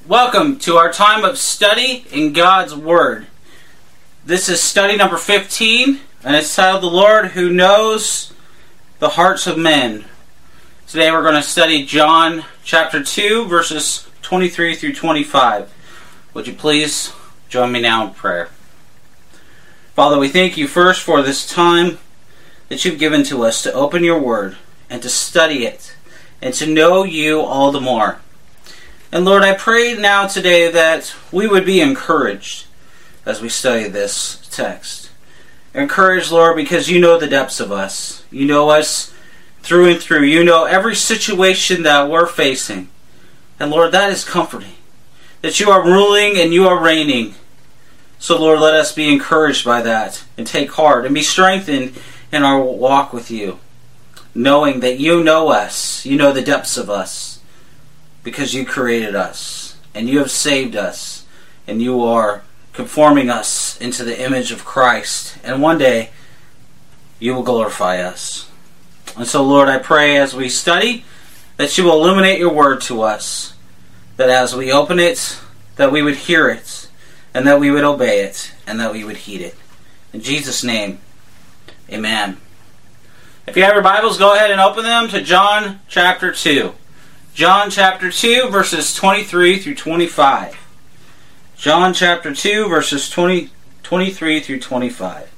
Welcome to our time of study in God's Word. This is study number 15, and it's titled The Lord Who Knows the Hearts of Men. Today we're going to study John chapter 2, verses 23 through 25. Would you please join me now in prayer? Father, we thank you first for this time that you've given to us to open your Word and to study it and to know you all the more. And Lord, I pray now today that we would be encouraged as we study this text. Encouraged, Lord, because you know the depths of us. You know us through and through. You know every situation that we're facing. And Lord, that is comforting. That you are ruling and you are reigning. So Lord, let us be encouraged by that and take heart and be strengthened in our walk with you. Knowing that you know us. You know the depths of us. Because you created us, and you have saved us, and you are conforming us into the image of Christ. And one day, you will glorify us. And so, Lord, I pray as we study, that you will illuminate your word to us. That as we open it, that we would hear it, and that we would obey it, and that we would heed it. In Jesus' name, amen. If you have your Bibles, go ahead and open them to John chapter 2. John chapter 2, verses 23 through 25. John chapter 2, verses 23 through 25.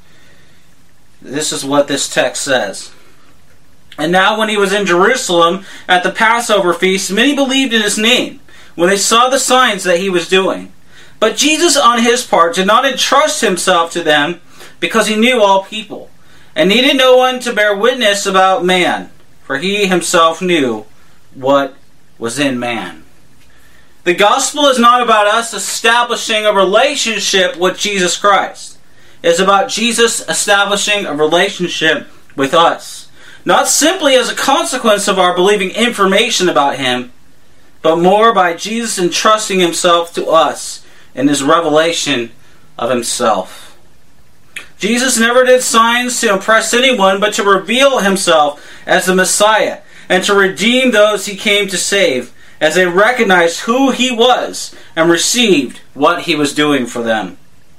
This is what this text says. And now when he was in Jerusalem at the Passover feast, many believed in his name, when they saw the signs that he was doing. But Jesus on his part did not entrust himself to them, because he knew all people, and needed no one to bear witness about man, for he himself knew what was in man. The gospel is not about us establishing a relationship with Jesus Christ. It is about Jesus establishing a relationship with us. Not simply as a consequence of our believing information about him, but more by Jesus entrusting himself to us in his revelation of himself. Jesus never did signs to impress anyone, but to reveal himself as the Messiah, and to redeem those he came to save, as they recognized who he was and received what he was doing for them.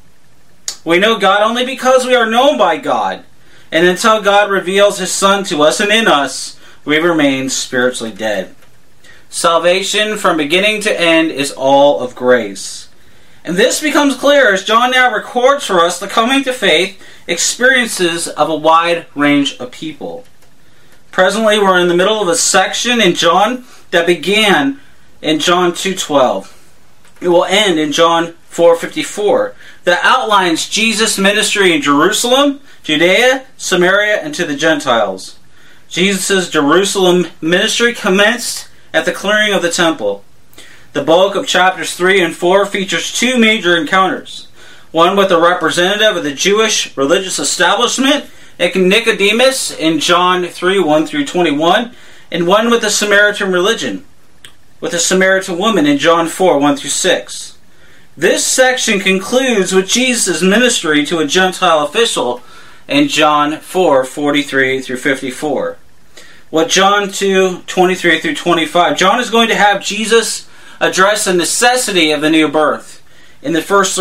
We know God only because we are known by God, and until God reveals his Son to us and in us, we remain spiritually dead. Salvation from beginning to end is all of grace. And this becomes clear as John now records for us the coming to faith experiences of a wide range of people. Presently, we're in the middle of a section in John that began in John 2:12. It will end in John 4:54 that outlines Jesus' ministry in Jerusalem, Judea, Samaria, and to the Gentiles. Jesus' Jerusalem ministry commenced at the clearing of the temple. The bulk of chapters 3 and 4 features two major encounters. One with a representative of the Jewish religious establishment, Nicodemus in John 3, 1 through 21, and one with the Samaritan religion, with a Samaritan woman in John 4, 1 through 6. This section concludes with Jesus' ministry to a Gentile official in John 4, 43 through 54. With John 2, 23 through 25, John is going to have Jesus address the necessity of the new birth in the first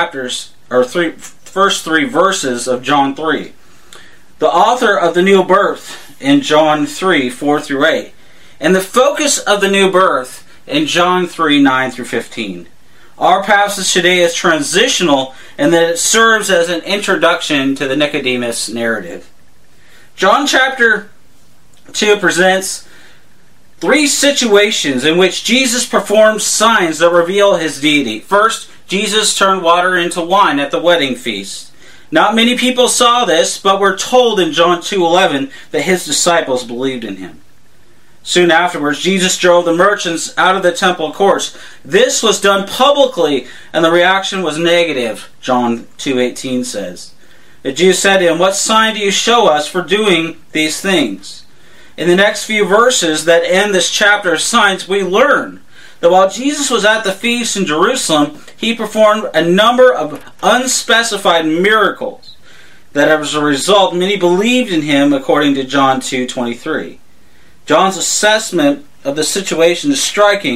first three verses of John 3. The author of the new birth in John 3, 4 through 8, and the focus of the new birth in John 3, 9 through 15. Our passage today is transitional in that it serves as an introduction to the Nicodemus narrative. John chapter 2 presents three situations in which Jesus performs signs that reveal his deity. First, Jesus turned water into wine at the wedding feast. Not many people saw this, but we're told in John 2:11 that his disciples believed in him. Soon afterwards, Jesus drove the merchants out of the temple courts. This was done publicly, and the reaction was negative, John 2:18 says. The Jews said to him, "What sign do you show us for doing these things?" In the next few verses that end this chapter of signs, we learn that while Jesus was at the feast in Jerusalem, he performed a number of unspecified miracles, that as a result many believed in him, according to John 2:23. John's assessment of the situation is striking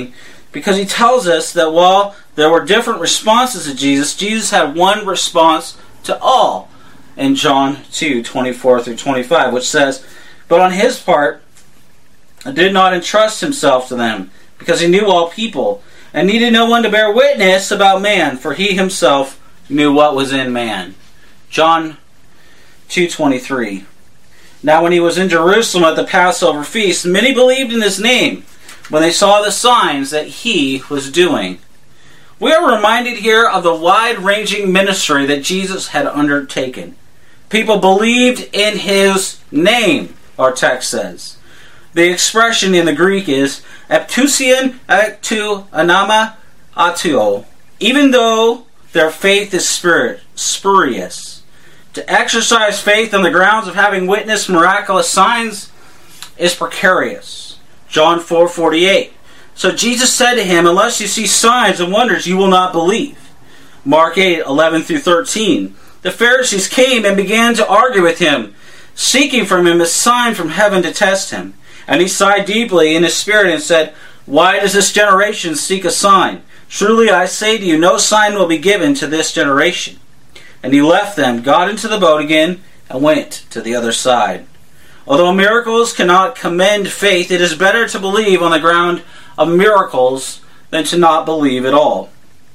Because he tells us that while there were different responses to Jesus, Jesus had one response to all in John 2:24 through 25, which says, "But on his part, he did not entrust himself to them, because he knew all people, and needed no one to bear witness about man, for he himself knew what was in man." John 2:23. "Now when he was in Jerusalem at the Passover feast, many believed in his name, when they saw the signs that he was doing." We are reminded here of the wide-ranging ministry that Jesus had undertaken. People believed in his name, our text says. The expression in the Greek is "eptusian ektu anama atuo," even though their faith is spurious. To exercise faith on the grounds of having witnessed miraculous signs is precarious. John 4:48. "So Jesus said to him, unless you see signs and wonders, you will not believe." Mark 8:11 through 13. "The Pharisees came and began to argue with him, seeking from him a sign from heaven to test him. And he sighed deeply in his spirit and said, 'Why does this generation seek a sign? Truly I say to you, no sign will be given to this generation.' And he left them, got into the boat again, and went to the other side." Although miracles cannot commend faith, it is better to believe on the ground of miracles than to not believe at all.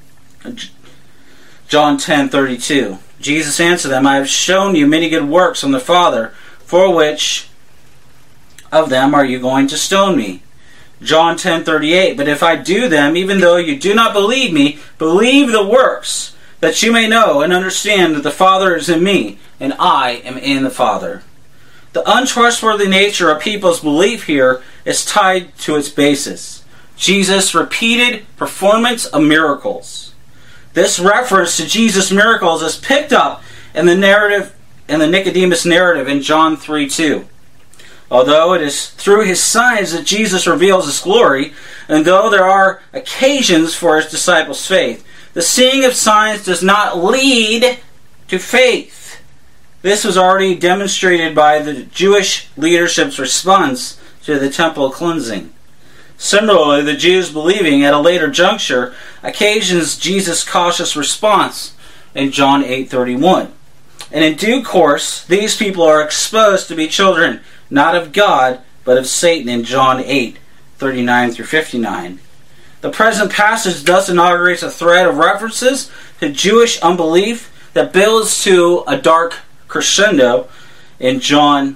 John 10:32. Jesus answered them, "I have shown you many good works from the Father. For which of them are you going to stone me?" John 10:38. "But if I do them, even though you do not believe me, believe the works, that you may know and understand that the Father is in me, and I am in the Father." The untrustworthy nature of people's belief here is tied to its basis: Jesus' repeated performance of miracles. This reference to Jesus' miracles is picked up in the narrative, in the Nicodemus narrative in John 3:2. Although it is through his signs that Jesus reveals his glory, and though there are occasions for his disciples' faith, the seeing of signs does not lead to faith. This was already demonstrated by the Jewish leadership's response to the temple cleansing. Similarly, the Jews believing at a later juncture occasions Jesus' cautious response in John 8:31. And in due course, these people are exposed to be children not of God, but of Satan in John 8:39 through 59. The present passage thus inaugurates a thread of references to Jewish unbelief that builds to a dark crescendo in John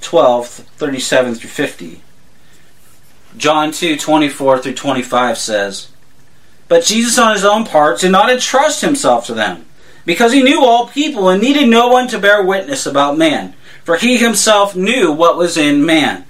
12:37 through 50. John 2:24 through 25 says, "But Jesus on his own part did not entrust himself to them, because he knew all people and needed no one to bear witness about man, for he himself knew what was in man."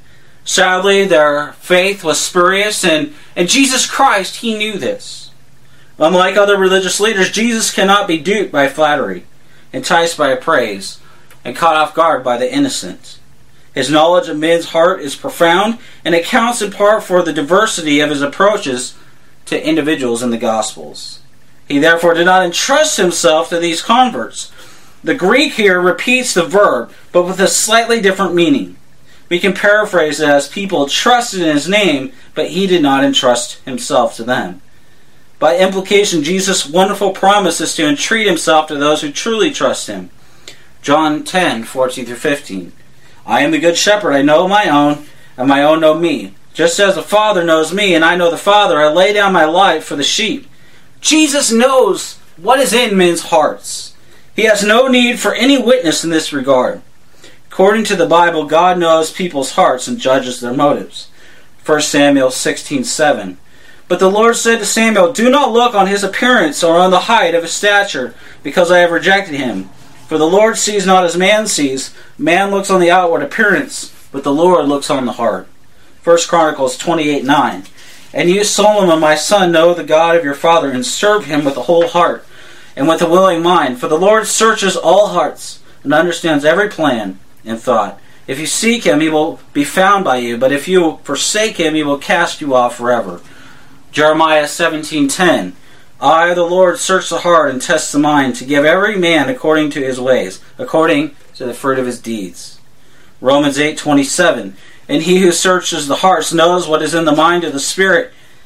Sadly, their faith was spurious, and Jesus Christ, he knew this. Unlike other religious leaders, Jesus cannot be duped by flattery, enticed by praise, and caught off guard by the innocent. His knowledge of men's heart is profound, and accounts in part for the diversity of his approaches to individuals in the Gospels. He therefore did not entrust himself to these converts. The Greek here repeats the verb, but with a slightly different meaning. We can paraphrase it as people trusted in his name, but he did not entrust himself to them. By implication, Jesus' wonderful promise is to entreat himself to those who truly trust him. John 10:14 through 15. "I am the good shepherd, I know my own, and my own know me. Just as the Father knows me, and I know the Father, I lay down my life for the sheep." Jesus knows what is in men's hearts. He has no need for any witness in this regard. According to the Bible, God knows people's hearts and judges their motives. 1 Samuel 16:7. "But the Lord said to Samuel, do not look on his appearance or on the height of his stature, because I have rejected him. For the Lord sees not as man sees. Man looks on the outward appearance, but the Lord looks on the heart." 1 Chronicles 28:9. "And you, Solomon, my son, know the God of your father, and serve him with a whole heart, and with a willing mind. For the Lord searches all hearts, and understands every plan and thought. If you seek him, he will be found by you, but if you forsake him, he will cast you off forever." Jeremiah 17:10. "I, the Lord, search the heart and test the mind, to give every man according to his ways, according to the fruit of his deeds." Romans 8:27. "And he who searches the hearts knows what is in the mind of the Spirit,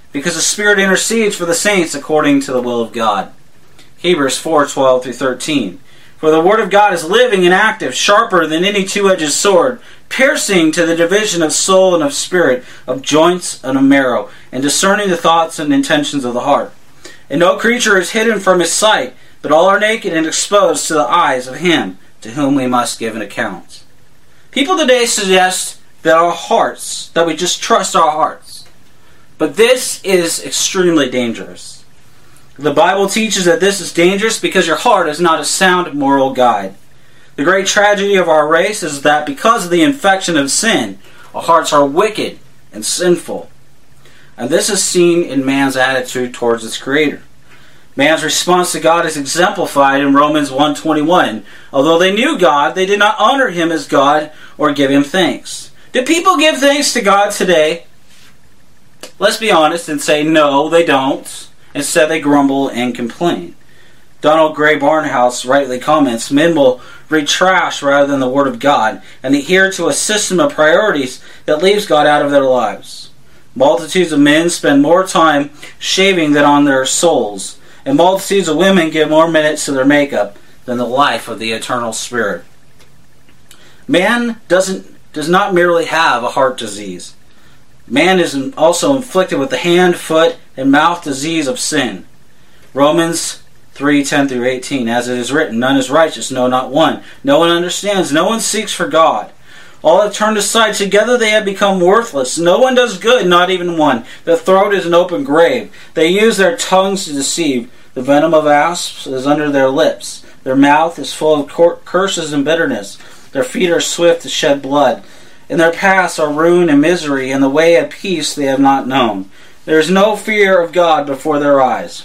because the Spirit intercedes for the saints according to the will of God. Hebrews 4:12 through 13. For the word of God is living and active, sharper than any two-edged sword, piercing to the division of soul and of spirit, of joints and of marrow, and discerning the thoughts and intentions of the heart. And no creature is hidden from his sight, but all are naked and exposed to the eyes of him to whom we must give an account. People today suggest that we just trust our hearts. But this is extremely dangerous. The Bible teaches that this is dangerous because your heart is not a sound moral guide. The great tragedy of our race is that because of the infection of sin, our hearts are wicked and sinful. And this is seen in man's attitude towards its Creator. Man's response to God is exemplified in Romans 1:21. Although they knew God, they did not honor Him as God or give Him thanks. Do people give thanks to God today? Let's be honest and say no, they don't. Instead, they grumble and complain. Donald Gray Barnhouse rightly comments, men will read trash rather than the Word of God, and adhere to a system of priorities that leaves God out of their lives. Multitudes of men spend more time shaving than on their souls, and multitudes of women give more minutes to their makeup than the life of the eternal Spirit. Man does not merely have a heart disease. Man is also inflicted with the hand, foot, and mouth disease of sin. Romans 3:10 through 18. As it is written, none is righteous, no, not one. No one understands, no one seeks for God. All have turned aside, together they have become worthless. No one does good, not even one. Their throat is an open grave. They use their tongues to deceive. The venom of asps is under their lips. Their mouth is full of curses and bitterness. Their feet are swift to shed blood. In their paths are ruin and misery, and the way of peace they have not known. There is no fear of God before their eyes.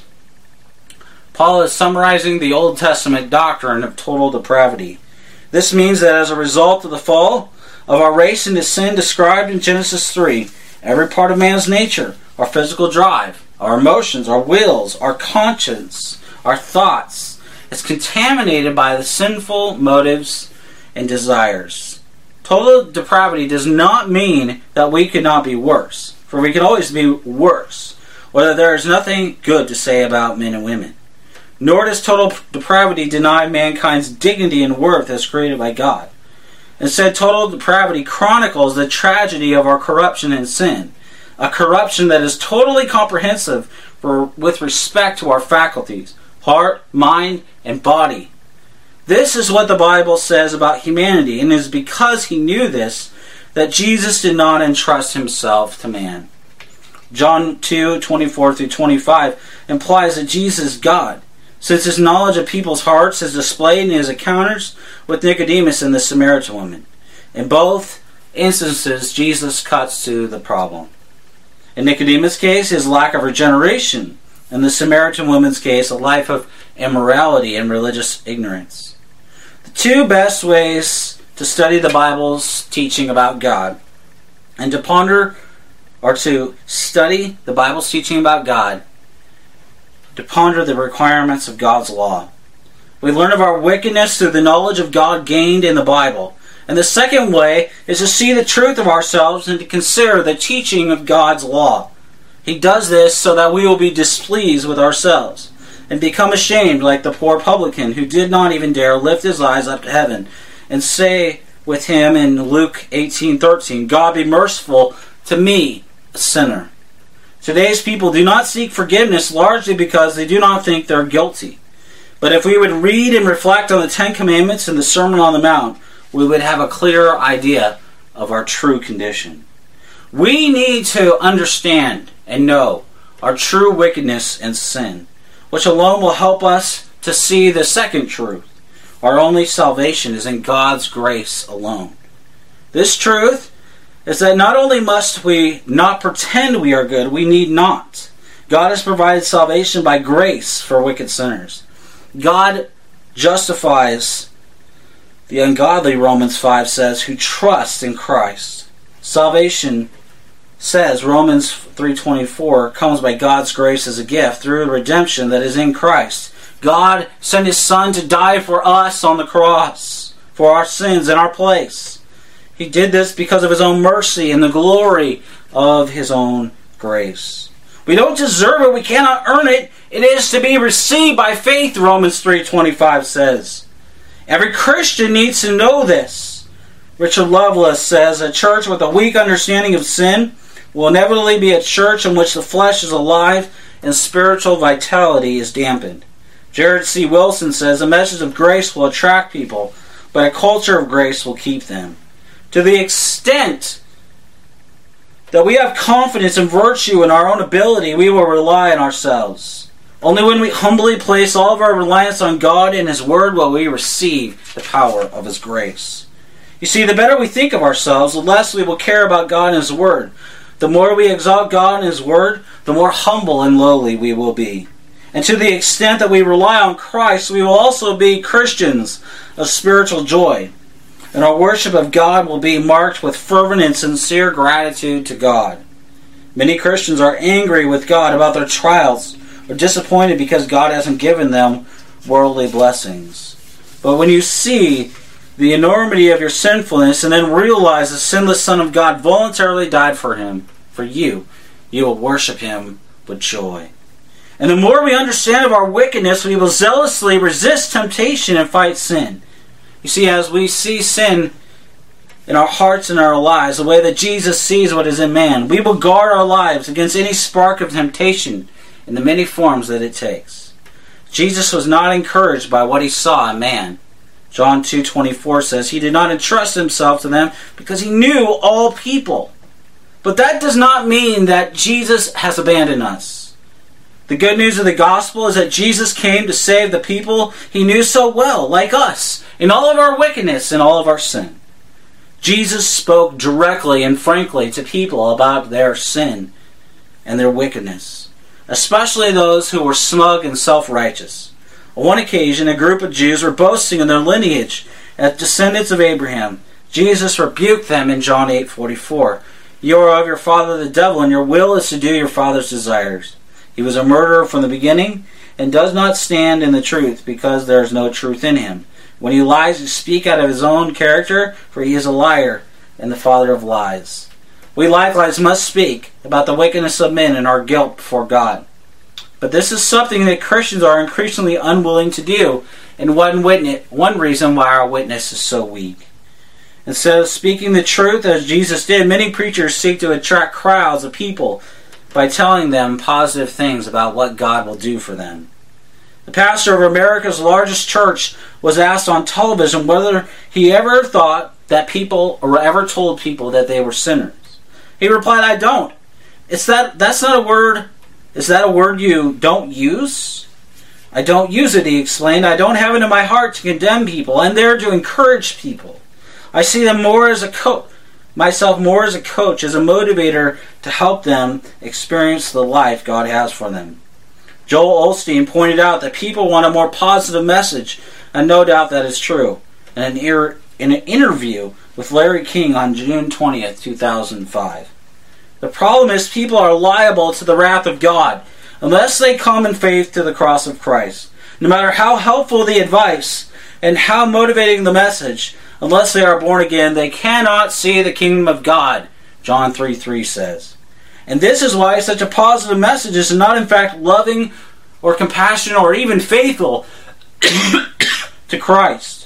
Paul is summarizing the Old Testament doctrine of total depravity. This means that as a result of the fall of our race into sin described in Genesis 3, every part of man's nature, our physical drive, our emotions, our wills, our conscience, our thoughts, is contaminated by the sinful motives and desires. Total depravity does not mean that we could not be worse, for we can always be worse, or that there is nothing good to say about men and women. Nor does total depravity deny mankind's dignity and worth as created by God. Instead, total depravity chronicles the tragedy of our corruption and sin, a corruption that is totally comprehensive with respect to our faculties, heart, mind, and body. This is what the Bible says about humanity, and it is because He knew this that Jesus did not entrust Himself to man. John 2:24 through 25 implies that Jesus is God, since His knowledge of people's hearts is displayed in His encounters with Nicodemus and the Samaritan woman. In both instances, Jesus cuts to the problem. In Nicodemus' case, his lack of regeneration. In the Samaritan woman's case, a life of immorality and religious ignorance. The two best ways to study the Bible's teaching about God and to ponder or to study the Bible's teaching about God, to ponder the requirements of God's law. We learn of our wickedness through the knowledge of God gained in the Bible. And the second way is to see the truth of ourselves and to consider the teaching of God's law. He does this so that we will be displeased with ourselves and become ashamed like the poor publican who did not even dare lift his eyes up to heaven and say with him in Luke 18:13, God be merciful to me, a sinner. Today's people do not seek forgiveness largely because they do not think they're guilty. But if we would read and reflect on the Ten Commandments and the Sermon on the Mount, we would have a clearer idea of our true condition. We need to understand and know our true wickedness and sin, which alone will help us to see the second truth. Our only salvation is in God's grace alone. This truth is that not only must we not pretend we are good, we need not. God has provided salvation by grace for wicked sinners. God justifies the ungodly, Romans 5 says, who trust in Christ. Salvation, says Romans 3:24, comes by God's grace as a gift through redemption that is in Christ. God sent His Son to die for us on the cross, for our sins in our place. He did this because of His own mercy and the glory of His own grace. We don't deserve it. We cannot earn it. It is to be received by faith, Romans 3:25 says. Every Christian needs to know this. Richard Lovelace says, a church with a weak understanding of sin will inevitably be a church in which the flesh is alive and spiritual vitality is dampened. Jared C. Wilson says, a message of grace will attract people, but a culture of grace will keep them. To the extent that we have confidence and virtue in our own ability, we will rely on ourselves. Only when we humbly place all of our reliance on God and His Word will we receive the power of His grace. You see, the better we think of ourselves, the less we will care about God and His Word. The more we exalt God and His Word, the more humble and lowly we will be. And to the extent that we rely on Christ, we will also be Christians of spiritual joy. And our worship of God will be marked with fervent and sincere gratitude to God. Many Christians are angry with God about their trials, or disappointed because God hasn't given them worldly blessings. But when you see the enormity of your sinfulness and then realize the sinless Son of God voluntarily died for you will worship Him with joy. And the more we understand of our wickedness, we will zealously resist temptation and fight sin. You see, as we see sin in our hearts and our lives, the way that Jesus sees what is in man, we will guard our lives against any spark of temptation in the many forms that it takes. Jesus was not encouraged by what He saw in man. John 2:24 says, He did not entrust Himself to them because He knew all people. But that does not mean that Jesus has abandoned us. The good news of the gospel is that Jesus came to save the people He knew so well, like us, in all of our wickedness and all of our sin. Jesus spoke directly and frankly to people about their sin and their wickedness, especially those who were smug and self-righteous. On one occasion, a group of Jews were boasting in their lineage as descendants of Abraham. Jesus rebuked them in John 8:44. You are of your father the devil, and your will is to do your father's desires. He was a murderer from the beginning, and does not stand in the truth, because there is no truth in him. When he lies, he speaks out of his own character, for he is a liar and the father of lies. We likewise must speak about the wickedness of men and our guilt before God. But this is something that Christians are increasingly unwilling to do, and one reason why our witness is so weak. Instead of speaking the truth as Jesus did, many preachers seek to attract crowds of people by telling them positive things about what God will do for them. The pastor of America's largest church was asked on television whether he ever thought that people, or ever told people that they were sinners. He replied, I don't. That's not a word. Is that a word you don't use? I don't use it, he explained. I don't have it in my heart to condemn people. I'm there to encourage people. I see them more as a coach, myself more as a coach, as a motivator to help them experience the life God has for them. Joel Osteen pointed out that people want a more positive message, and no doubt that is true. In an interview with Larry King on June 20th, 2005. The problem is people are liable to the wrath of God unless they come in faith to the cross of Christ. No matter how helpful the advice and how motivating the message, unless they are born again, they cannot see the kingdom of God, John 3:3 says. And this is why such a positive message is not in fact loving or compassionate or even faithful to Christ.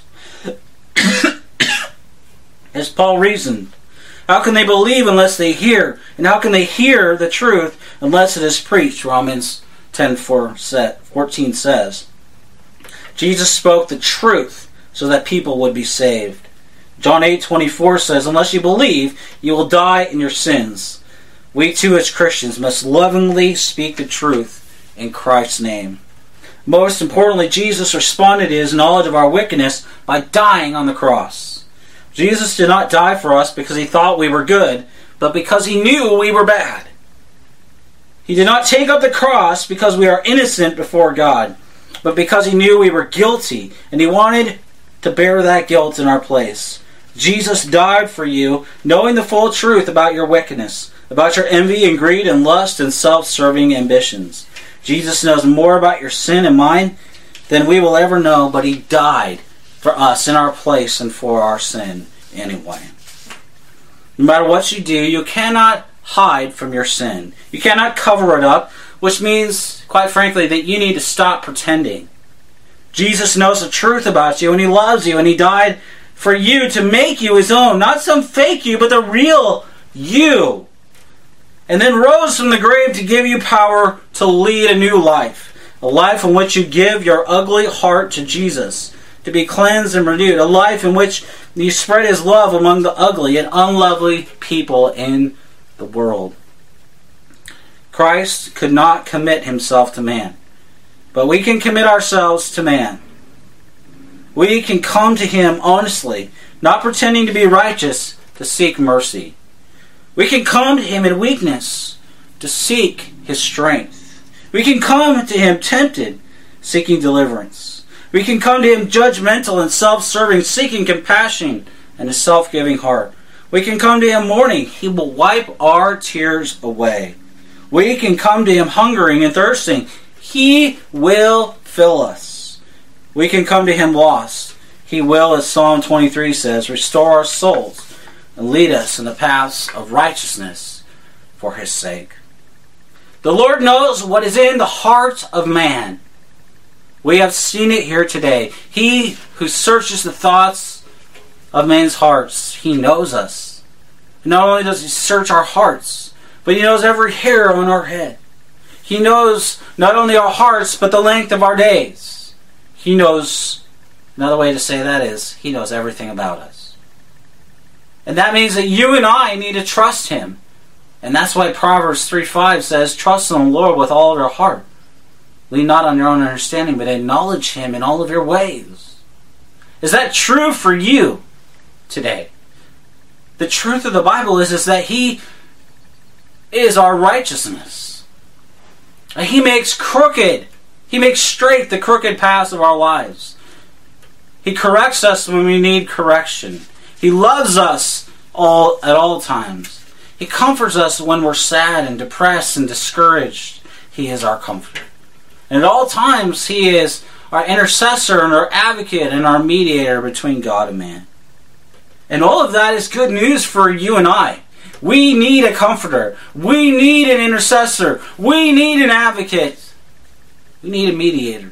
As Paul reasoned, how can they believe unless they hear? And how can they hear the truth unless it is preached? Romans 10:14 says. Jesus spoke the truth so that people would be saved. John 8:24 says, unless you believe, you will die in your sins. We too as Christians must lovingly speak the truth in Christ's name. Most importantly, Jesus responded to his knowledge of our wickedness by dying on the cross. Jesus did not die for us because he thought we were good, but because he knew we were bad. He did not take up the cross because we are innocent before God, but because he knew we were guilty, and he wanted to bear that guilt in our place. Jesus died for you, knowing the full truth about your wickedness, about your envy and greed and lust and self-serving ambitions. Jesus knows more about your sin and mine than we will ever know, but he died for us in our place and for our sin anyway. No matter what you do, you cannot hide from your sin. You cannot cover it up, which means, quite frankly, that you need to stop pretending. Jesus knows the truth about you, and He loves you, and He died for you to make you His own. Not some fake you, but the real you. And then rose from the grave to give you power to lead a new life. A life in which you give your ugly heart to Jesus, to be cleansed and renewed. A life in which you spread His love among the ugly and unlovely people in the world. Christ could not commit Himself to man, but we can commit ourselves to man. We can come to Him honestly, not pretending to be righteous, to seek mercy. We can come to Him in weakness, to seek His strength. We can come to Him tempted, seeking deliverance. We can come to Him judgmental and self-serving, seeking compassion and a self-giving heart. We can come to Him mourning. He will wipe our tears away. We can come to Him hungering and thirsting. He will fill us. We can come to Him lost. He will, as Psalm 23 says, restore our souls and lead us in the paths of righteousness for His sake. The Lord knows what is in the heart of man. We have seen it here today. He who searches the thoughts of men's hearts, He knows us. Not only does He search our hearts, but He knows every hair on our head. He knows not only our hearts, but the length of our days. He knows, another way to say that is, He knows everything about us. And that means that you and I need to trust Him. And that's why Proverbs 3:5 says, trust in the Lord with all of your heart. Lean not on your own understanding, but acknowledge Him in all of your ways. Is that true for you today? The truth of the Bible is that He is our righteousness. He makes straight the crooked paths of our lives. He corrects us when we need correction. He loves us at all times. He comforts us when we're sad and depressed and discouraged. He is our comforter. And at all times, He is our intercessor and our advocate and our mediator between God and man. And all of that is good news for you and I. We need a comforter. We need an intercessor. We need an advocate. We need a mediator.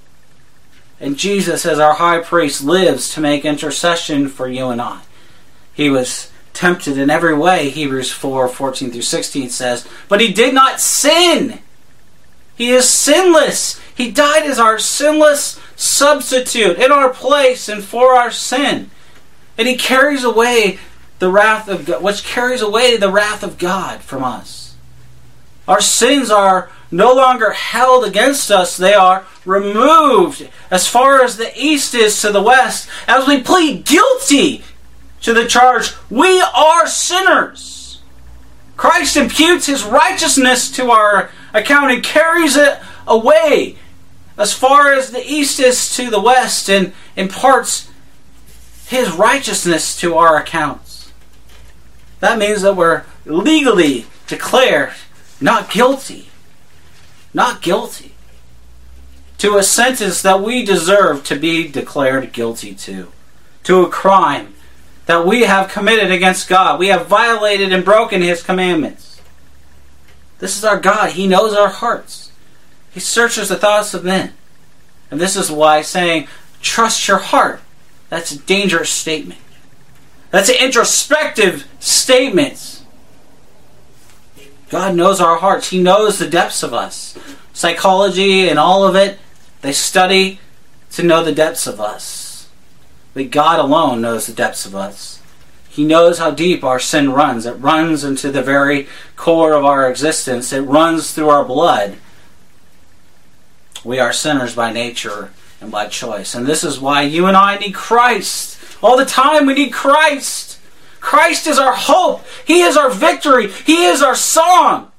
And Jesus, as our high priest, lives to make intercession for you and I. He was tempted in every way, Hebrews 4:14-16 says, but He did not sin. He is sinless. He died as our sinless substitute in our place and for our sin. And He carries away the wrath of God, which carries away the wrath of God from us. Our sins are no longer held against us. They are removed as far as the east is to the west. As we plead guilty to the charge, we are sinners. Christ imputes His righteousness to our account and carries it away as far as the east is to the west and imparts His righteousness to our accounts. That means that we're legally declared not guilty. Not guilty. To a sentence that we deserve to be declared guilty to. To a crime that we have committed against God. We have violated and broken His commandments. This is our God. He knows our hearts. He searches the thoughts of men. And this is why saying, trust your heart, that's a dangerous statement. That's an introspective statement. God knows our hearts. He knows the depths of us. Psychology and all of it, they study to know the depths of us. But God alone knows the depths of us. He knows how deep our sin runs. It runs into the very core of our existence. It runs through our blood. We are sinners by nature and by choice. And this is why you and I need Christ. All the time we need Christ. Christ is our hope. He is our victory. He is our song.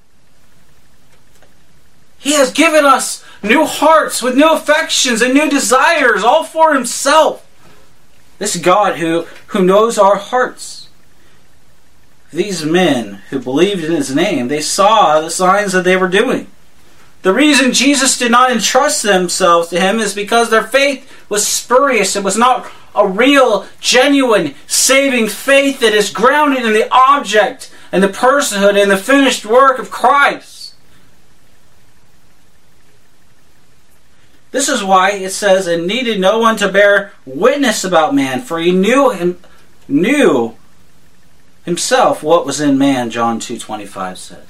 He has given us new hearts with new affections and new desires, all for Himself. This God who knows our hearts. These men who believed in His name, they saw the signs that they were doing. The reason Jesus did not entrust themselves to Him is because their faith was spurious. It was not a real, genuine, saving faith that is grounded in the object and the personhood and the finished work of Christ. This is why it says, "And needed no one to bear witness about man, for he knew himself what was in man," John 2:25 says.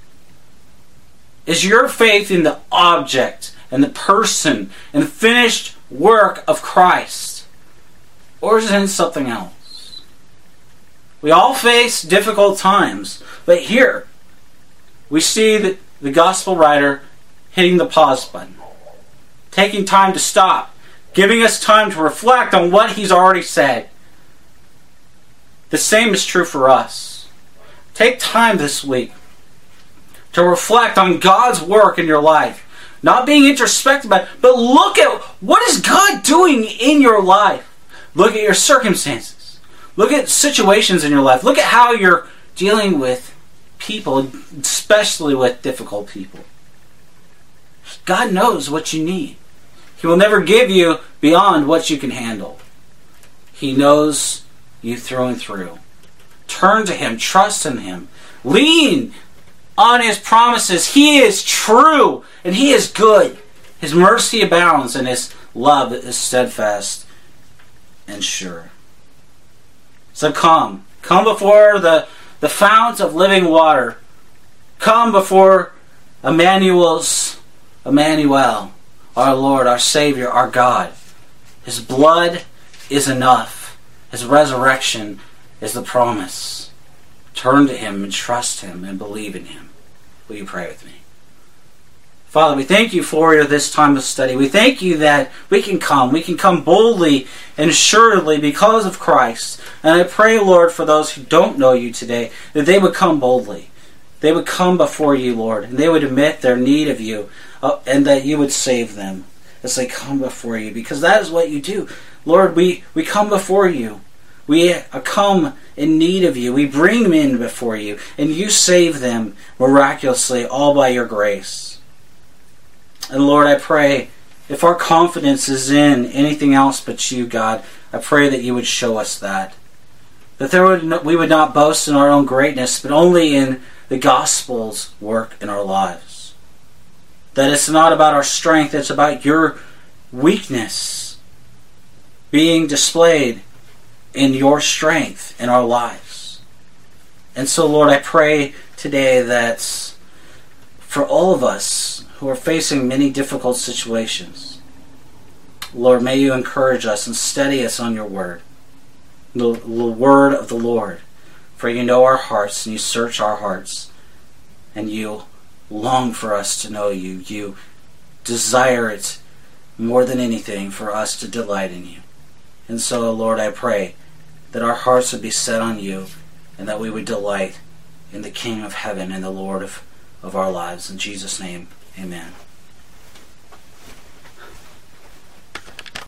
Is your faith in the object and the person and the finished work of Christ? Or is it in something else? We all face difficult times, but here we see the gospel writer hitting the pause button, taking time to stop, giving us time to reflect on what he's already said. The same is true for us. Take time this week to reflect on God's work in your life. Not being introspective about it, but look at what is God doing in your life. Look at your circumstances. Look at situations in your life. Look at how you're dealing with people, especially with difficult people. God knows what you need. He will never give you beyond what you can handle. He knows you through and through. Turn to Him. Trust in Him. Lean on His promises. He is true and He is good. His mercy abounds and His love is steadfast and sure. So come before the fount of living water. Come before Emmanuel, our Lord, our Savior, our God. His blood is enough. His resurrection is the promise. Turn to Him and trust Him and believe in Him. Will you pray with me? Father, we thank You for this time of study. We thank You that we can come boldly and assuredly because of Christ. And I pray, Lord, for those who don't know You today, that they would come boldly. They would come before You, Lord, and they would admit their need of You, and that You would save them as they come before You, because that is what You do. Lord, we come before You. We come in need of You. We bring them in before You, and You save them miraculously, all by Your grace. And Lord, I pray, if our confidence is in anything else but You, God, I pray that You would show us that. That we would not boast in our own greatness, but only in the gospel's work in our lives. That it's not about our strength, it's about Your weakness being displayed in Your strength in our lives. And so, Lord, I pray today that for all of us who are facing many difficult situations, Lord, may You encourage us and steady us on Your word, the word of the Lord. For You know our hearts, and You search our hearts, and You long for us to know You. You desire it more than anything for us to delight in You. And so, Lord, I pray that our hearts would be set on You, and that we would delight in the King of heaven and the Lord of our lives. In Jesus' name, amen.